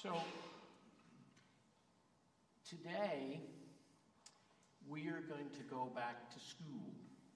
So, today, we are going to go back to school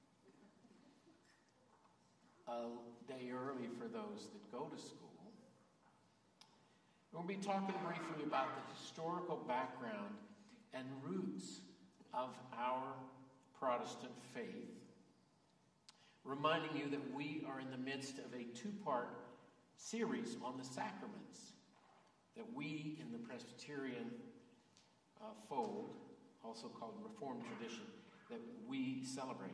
a day early for those that go to school. We'll be talking briefly about the historical background and roots of our Protestant faith, reminding you that we are in the midst of a two-part series on the sacraments that we in the Presbyterian fold, also called Reformed tradition, that we celebrate.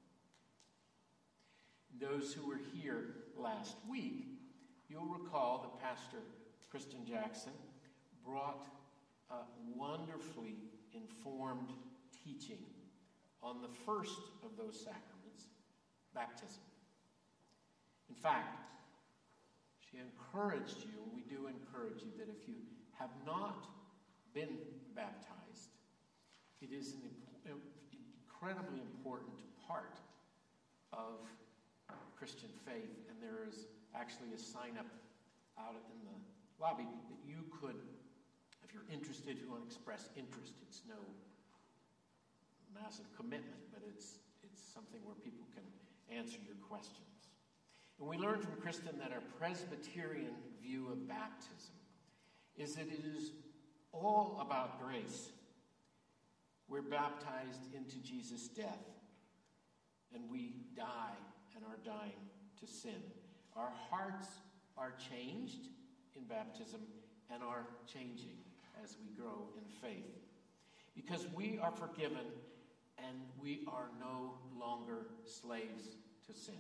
Those who were here last week, you'll recall that Pastor Kristen Jackson brought wonderfully informed teaching on the first of those sacraments, baptism. In fact, she encouraged you, and we do encourage you, that if you have not been baptized, it is an incredibly important part of Christian faith, and there is actually a sign-up out in the lobby that you could, if you're interested, if you want to express interest, it's no massive commitment, but it's something where people can answer your questions. And we learned from Kristen that our Presbyterian view of baptism is that it is all about grace. We're baptized into Jesus' death, and we die and are dying to sin. Our hearts are changed in baptism and are changing as we grow in faith. Because we are forgiven and we are no longer slaves to sin.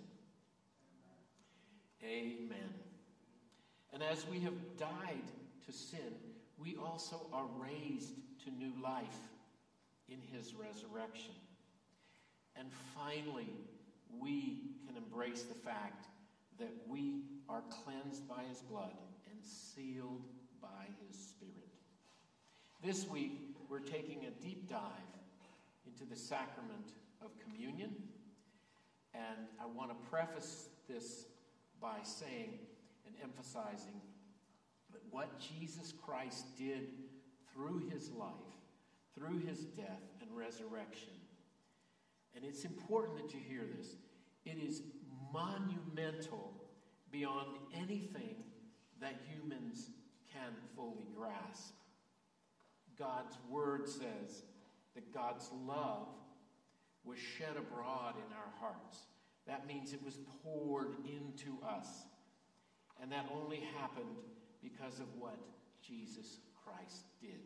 Amen. And as we have died to sin, we also are raised to new life in his resurrection. And finally, we can embrace the fact that we are cleansed by his blood and sealed by his Spirit. This week, we're taking a deep dive into the sacrament of communion. And I want to preface this by saying and emphasizing that what Jesus Christ did through his life, through his death and resurrection, and it's important that you hear this, it is monumental beyond anything that humans can fully grasp. God's word says that God's love was shed abroad in our hearts. That means it was poured into us. And that only happened because of what Jesus Christ did.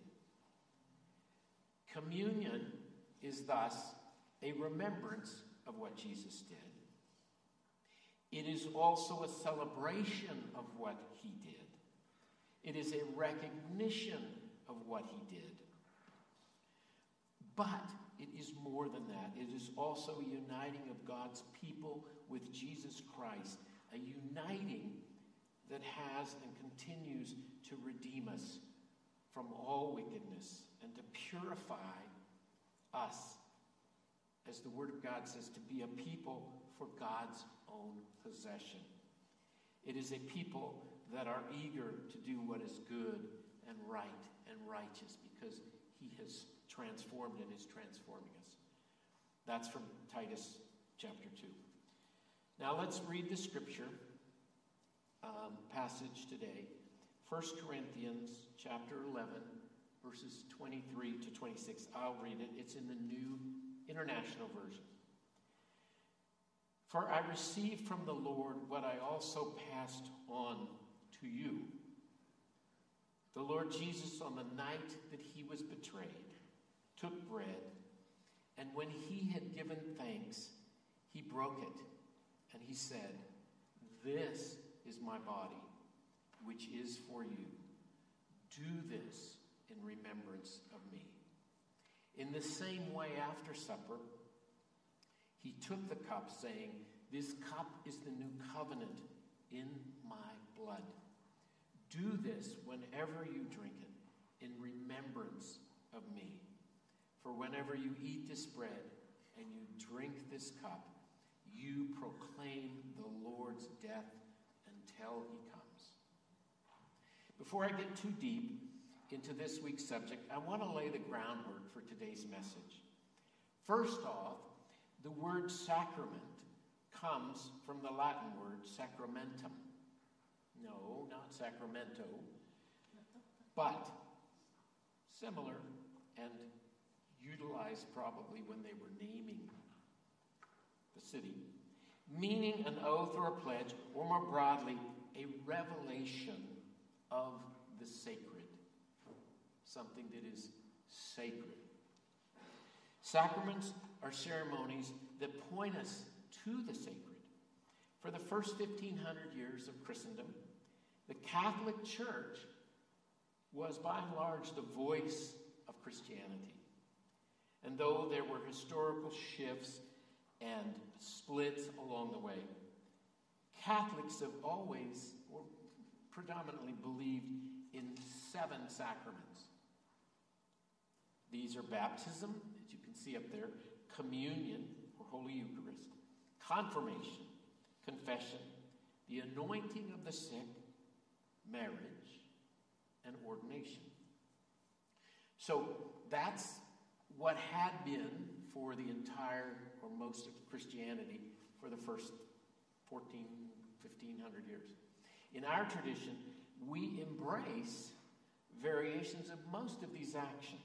Communion is thus a remembrance of what Jesus did. It is also a celebration of what he did. It is a recognition of what he did. But it is more than that. It is also a uniting of God's people with Jesus Christ, a uniting that has and continues to redeem us from all wickedness and to purify us, as the Word of God says, to be a people for God's own possession. It is a people that are eager to do what is good and right and righteous because he has transformed and is transforming us. That's from Titus chapter 2. Now let's read the scripture passage today. 1 Corinthians chapter 11, verses 23 to 26. I'll read it. It's in the New International Version. For I received from the Lord what I also passed on to you. The Lord Jesus, on the night that he was betrayed, took bread, and when he had given thanks, he broke it, and he said, "This is my body, which is for you. Do this in remembrance of me." In the same way, after supper, he took the cup, saying, "This cup is the new covenant in my blood. Do this whenever you drink it in remembrance of me. For whenever you eat this bread and you drink this cup, you proclaim the Lord's death until he comes." Before I get too deep into this week's subject, I want to lay the groundwork for today's message. First off, the word sacrament comes from the Latin word sacramentum. No, not Sacramento, but similar and utilized probably when they were naming the city, meaning an oath or a pledge, or more broadly, a revelation of the sacred, something that is sacred. Sacraments are ceremonies that point us to the sacred. For the first 1,500 years of Christendom, the Catholic Church was by and large the voice of Christianity. And though there were historical shifts and splits along the way, Catholics have always, or predominantly, believed in 7 sacraments. These are baptism, as you can see up there, communion, or Holy Eucharist, confirmation, confession, the anointing of the sick, marriage, and ordination. So that's what had been for the entire, or most of Christianity, for the first 1,500 years. In our tradition, we embrace variations of most of these actions.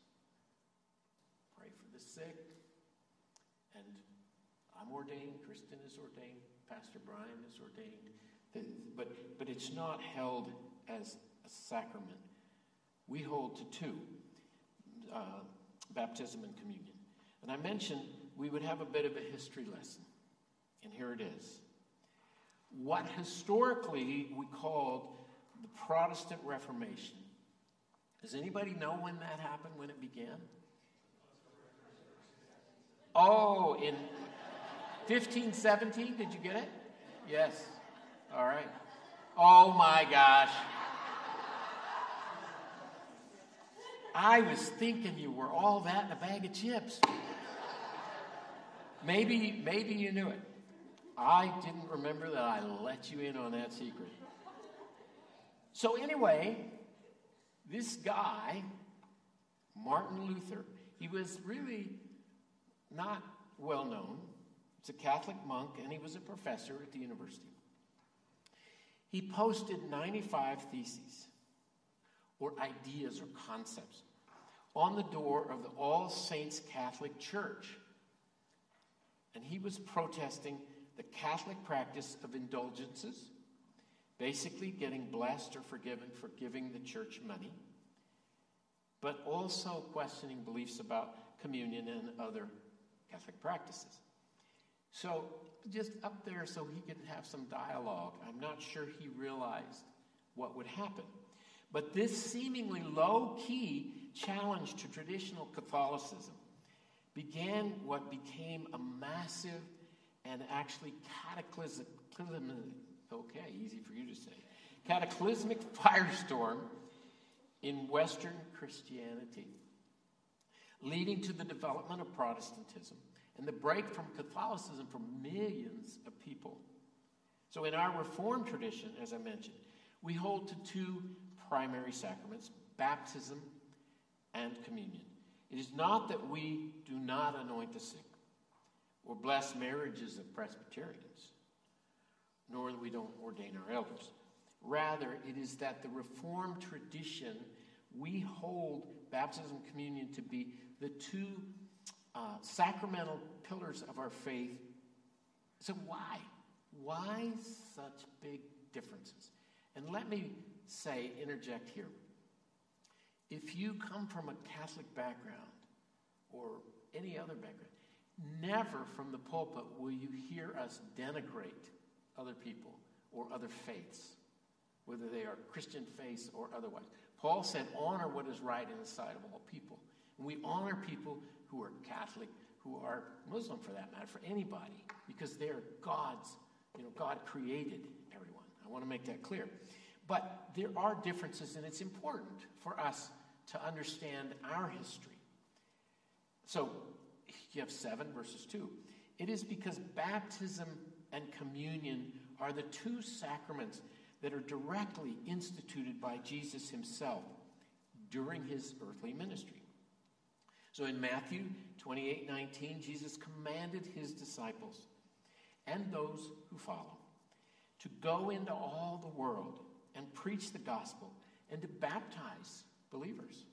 Pray for the sick, and I'm ordained, Kristen is ordained, Pastor Brian is ordained, but it's not held as a sacrament. We hold to 2, baptism and communion. And I mentioned we would have a bit of a history lesson, and here it is. What historically we called the Protestant Reformation. Does anybody know when that happened, when it began? Oh, in 1517, did you get it? Yes. All right. Oh my gosh. I was thinking you were all that in a bag of chips. Maybe you knew it. I didn't remember that I let you in on that secret. So anyway, this guy, Martin Luther, he was really not well known. He's a Catholic monk, and he was a professor at the university. He posted 95 theses, or ideas or concepts, on the door of the All Saints Catholic Church. And he was protesting the Catholic practice of indulgences, basically getting blessed or forgiven for giving the church money, but also questioning beliefs about communion and other Catholic practices. So just up there so he could have some dialogue. I'm not sure he realized what would happen. But this seemingly low-key challenge to traditional Catholicism began what became a massive and actually cataclysmic firestorm in Western Christianity, leading to the development of Protestantism and the break from Catholicism for millions of people. So in our Reformed tradition, as I mentioned, we hold to 2 primary sacraments, baptism and communion. It is not that we do not anoint the sick or bless marriages of Presbyterians, nor that we don't ordain our elders. Rather, it is that the Reformed tradition, we hold baptism and communion to be the 2 sacramental pillars of our faith. So why? Why such big differences? And let me interject here. If you come from a Catholic background or any other background, never from the pulpit will you hear us denigrate other people or other faiths, whether they are Christian faiths or otherwise. Paul said, honor what is right in the sight of all people. And we honor people who are Catholic, who are Muslim for that matter, for anybody, because they are God's, God created everyone. I want to make that clear. But there are differences, and it's important for us to understand our history. So you have 7 verses 2. It is because baptism and communion are the 2 sacraments that are directly instituted by Jesus himself during his earthly ministry. So in Matthew 28:19, Jesus commanded his disciples and those who follow to go into all the world and preach the gospel and to baptize believers.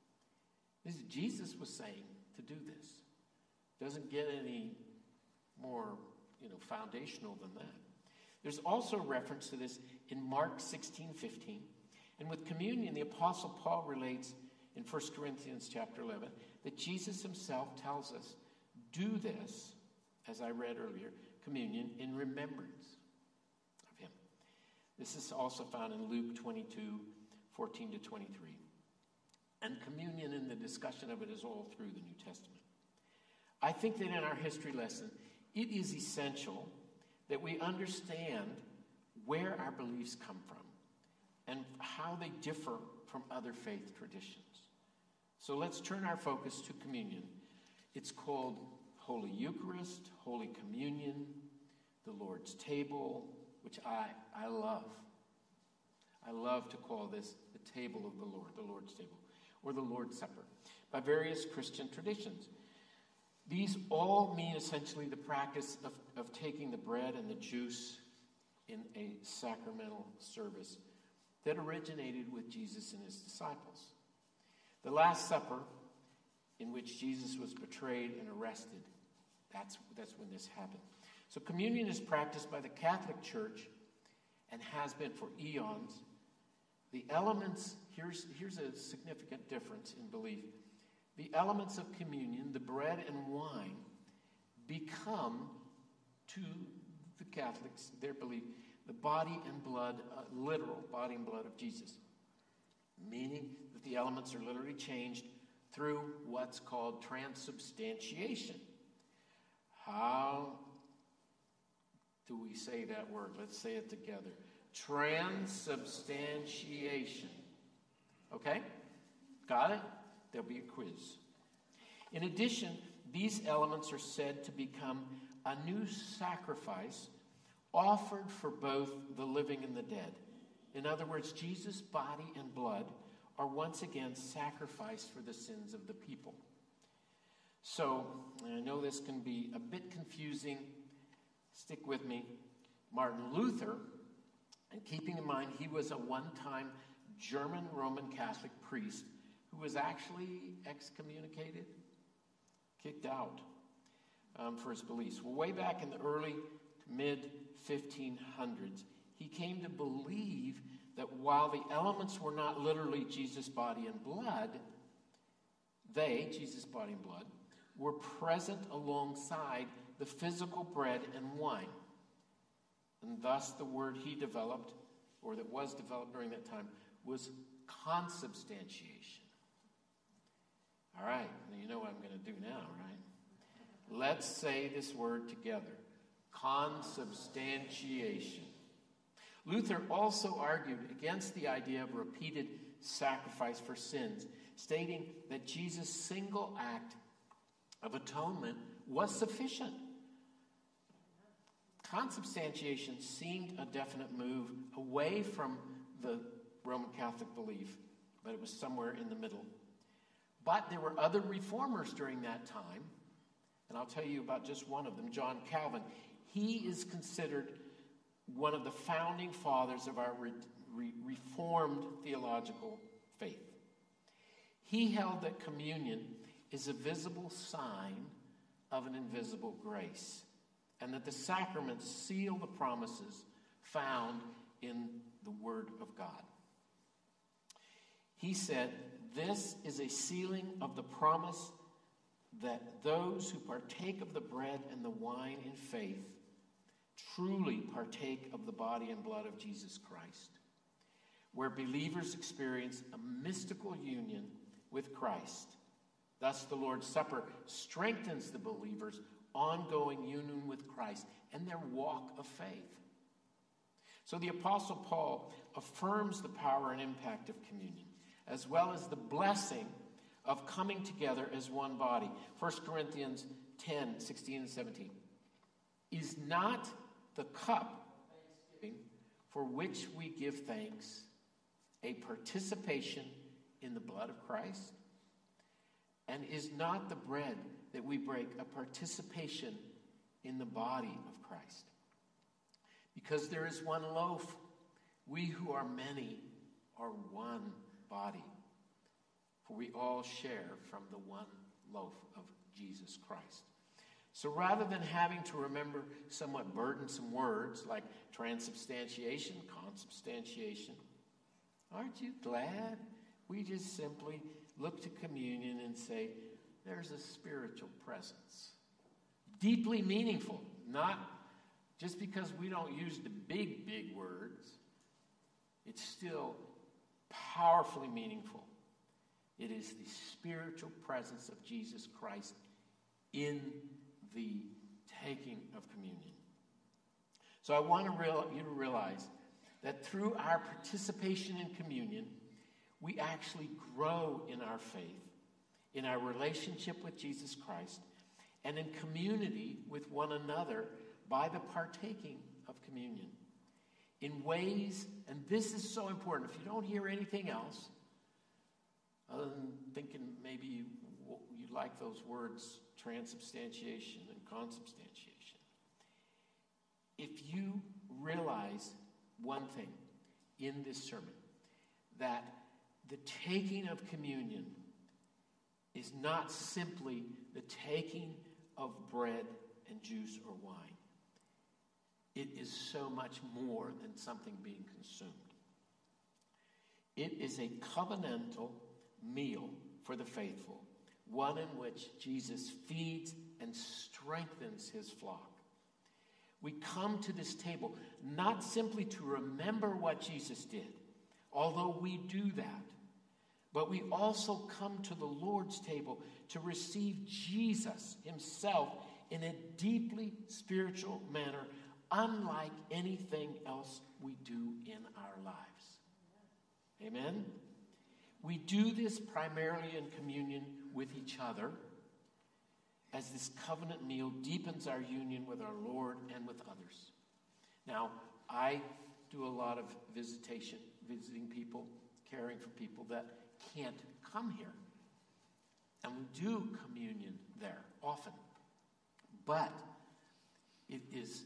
Jesus was saying to do this. Doesn't get any more, foundational than that. There's also reference to this in Mark 16:15. And with communion, the Apostle Paul relates in 1 Corinthians chapter 11 that Jesus himself tells us, do this, as I read earlier, communion in remembrance of him. This is also found in Luke 22:14-23. And communion and the discussion of it is all through the New Testament. I think that in our history lesson, it is essential that we understand where our beliefs come from and how they differ from other faith traditions. So let's turn our focus to communion. It's called Holy Eucharist, Holy Communion, the Lord's Table, which I love. I love to call this the table of the Lord, the Lord's table, or the Lord's Supper, by various Christian traditions. These all mean essentially the practice of taking the bread and the juice in a sacramental service that originated with Jesus and his disciples. The Last Supper, in which Jesus was betrayed and arrested, that's when this happened. So communion is practiced by the Catholic Church and has been for eons. The elements, here's a significant difference in belief. The elements of communion, the bread and wine, become, to the Catholics, their belief, the body and blood, literal body and blood of Jesus. Meaning that the elements are literally changed through what's called transubstantiation. How do we say that word? Let's say it together. Transubstantiation. Okay? Got it? There'll be a quiz. In addition, these elements are said to become a new sacrifice offered for both the living and the dead. In other words, Jesus' body and blood are once again sacrificed for the sins of the people. So, I know this can be a bit confusing. Stick with me. Martin Luther, and keeping in mind he was a one-time German Roman Catholic priest who was actually excommunicated, kicked out for his beliefs. Well, way back in the early to mid-1500s, he came to believe that while the elements were not literally Jesus' body and blood, they, Jesus' body and blood, were present alongside the physical bread and wine. And thus the word he developed, or that was developed during that time, was consubstantiation. All right, you know what I'm going to do now, right? Let's say this word together. Consubstantiation. Luther also argued against the idea of repeated sacrifice for sins, stating that Jesus' single act of atonement was sufficient. Consubstantiation seemed a definite move away from the Roman Catholic belief, but it was somewhere in the middle. But there were other reformers during that time, and I'll tell you about just one of them, John Calvin. He is considered one of the founding fathers of our Reformed theological faith. He held that communion is a visible sign of an invisible grace, and that the sacraments seal the promises found in the Word of God. He said, this is a sealing of the promise that those who partake of the bread and the wine in faith truly partake of the body and blood of Jesus Christ, where believers experience a mystical union with Christ. Thus, the Lord's Supper strengthens the believer's ongoing union with Christ and their walk of faith. So the Apostle Paul affirms the power and impact of communion, as well as the blessing of coming together as one body. 1 Corinthians 10, 16 and 17. Is not the cup for which we give thanks, a participation in the blood of Christ? And is not the bread that we break a participation in the body of Christ? Because there is one loaf, we who are many are one body, for we all share from the one loaf of Jesus Christ. So rather than having to remember somewhat burdensome words like transubstantiation, consubstantiation, aren't you glad we just simply look to communion and say, there's a spiritual presence? Deeply meaningful, not just because we don't use the big words. It's still powerfully meaningful. It is the spiritual presence of Jesus Christ in the taking of communion. So I want you to realize that through our participation in communion, we actually grow in our faith, in our relationship with Jesus Christ, and in community with one another by the partaking of communion. In ways, and this is so important, if you don't hear anything else, other than thinking maybe you like those words, transubstantiation and consubstantiation. If you realize one thing in this sermon, that the taking of communion is not simply the taking of bread and juice or wine. It is so much more than something being consumed. It is a covenantal meal for the faithful, one in which Jesus feeds and strengthens his flock. We come to this table not simply to remember what Jesus did, although we do that, but we also come to the Lord's table to receive Jesus himself in a deeply spiritual manner, unlike anything else we do in our lives. Amen? We do this primarily in communion with each other, as this covenant meal deepens our union with our Lord and with others. Now, I do a lot of visiting people, caring for people that can't come here. And we do communion there often. But it is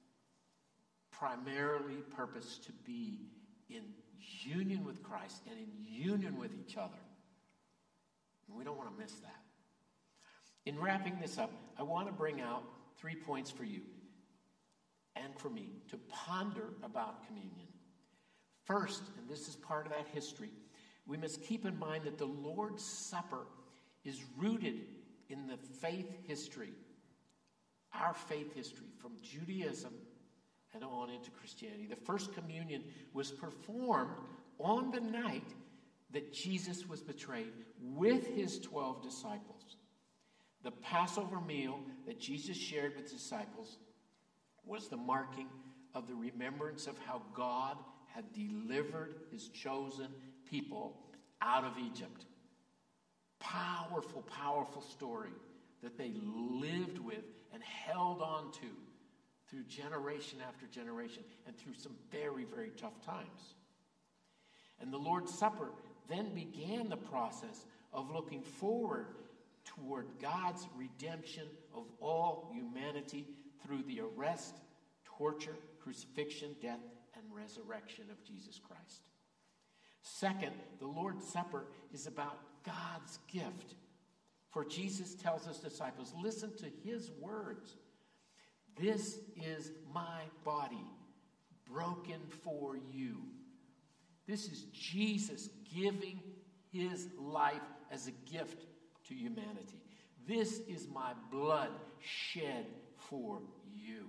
primarily purposed to be in union with Christ and in union with each other. And we don't want to miss that. In wrapping this up, I want to bring out 3 points for you and for me to ponder about communion. First, and this is part of that history, we must keep in mind that the Lord's Supper is rooted in the faith history, our faith history from Judaism and on into Christianity. The first communion was performed on the night that Jesus was betrayed with his 12 disciples. The Passover meal that Jesus shared with disciples was the marking of the remembrance of how God had delivered his chosen people out of Egypt. Powerful, powerful story that they lived with and held on to through generation after generation and through some very, very tough times. And the Lord's Supper then began the process of looking forward toward God's redemption of all humanity through the arrest, torture, crucifixion, death, and resurrection of Jesus Christ. Second, the Lord's Supper is about God's gift. For Jesus tells his disciples, listen to his words. This is my body broken for you. This is Jesus giving his life as a gift to humanity. This is my blood shed for you.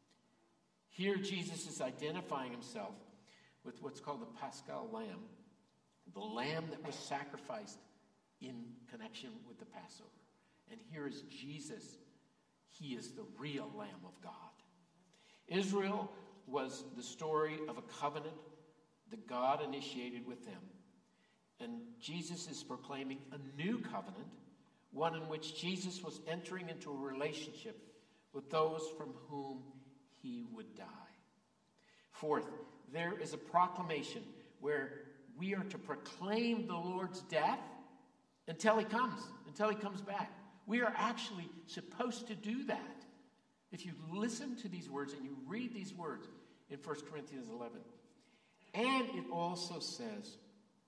Here Jesus is identifying himself with what's called the Paschal Lamb, the lamb that was sacrificed in connection with the Passover. And here is Jesus. He is the real Lamb of God. Israel was the story of a covenant that God initiated with them. And Jesus is proclaiming a new covenant, one in which Jesus was entering into a relationship with those from whom he would die. Fourth, there is a proclamation where we are to proclaim the Lord's death until he comes back. We are actually supposed to do that. If you listen to these words and you read these words in 1 Corinthians 11. And it also says,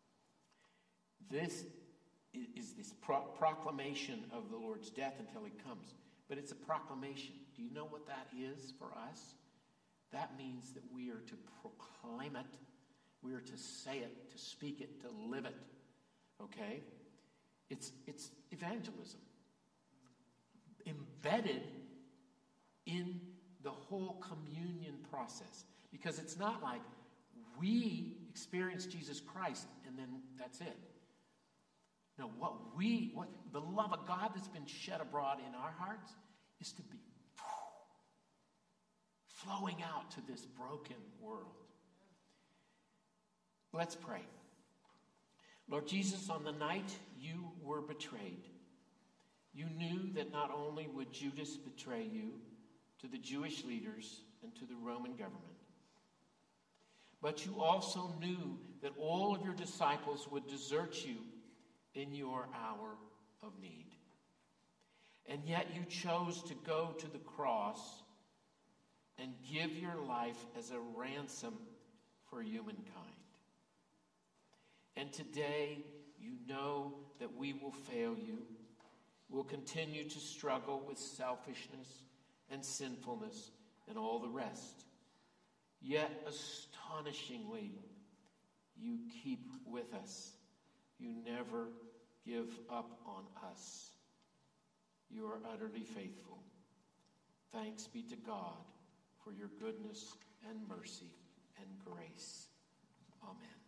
this is this proclamation of the Lord's death until he comes. But it's a proclamation. Do you know what that is for us? That means that we are to proclaim it. We are to say it, to speak it, to live it. Okay? It's evangelism. Embedded in the whole communion process. Because it's not like we experience Jesus Christ and then that's it. No, what the love of God that's been shed abroad in our hearts is to be flowing out to this broken world. Let's pray. Lord Jesus, on the night you were betrayed, you knew that not only would Judas betray you to the Jewish leaders and to the Roman government, but you also knew that all of your disciples would desert you in your hour of need. And yet you chose to go to the cross and give your life as a ransom for humankind. And today you know that we will fail you. We'll continue to struggle with selfishness and sinfulness and all the rest. Yet astonishingly, you keep with us. You never give up on us. You are utterly faithful. Thanks be to God for your goodness and mercy and grace. Amen.